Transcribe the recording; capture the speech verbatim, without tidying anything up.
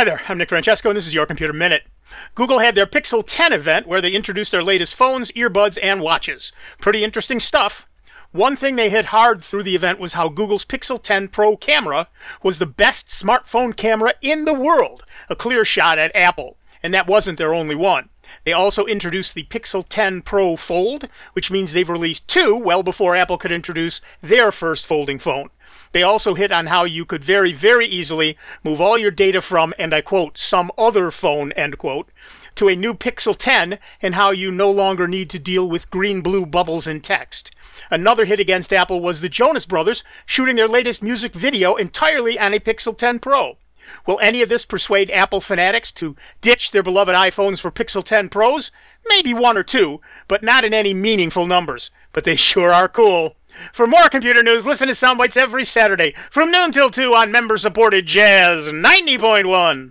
Hi there, I'm Nick Francesco, and this is Your Computer Minute. Google had their Pixel ten event where they introduced their latest phones, earbuds, and watches. Pretty interesting stuff. One thing they hit hard through the event was how Google's Pixel ten Pro camera was the best smartphone camera in the world, a clear shot at Apple. And that wasn't their only one. They also introduced the Pixel ten Pro Fold, which means they've released two well before Apple could introduce their first folding phone. They also hit on how you could very, very easily move all your data from, and I quote, some other phone, end quote, to a new Pixel ten, and how you no longer need to deal with green-blue bubbles in text. Another hit against Apple was the Jonas Brothers shooting their latest music video entirely on a Pixel ten Pro. Will any of this persuade Apple fanatics to ditch their beloved iPhones for Pixel ten Pros? Maybe one or two, but not in any meaningful numbers. But they sure are cool. For more computer news, listen to Soundbites every Saturday from noon till two on member-supported Jazz ninety point one.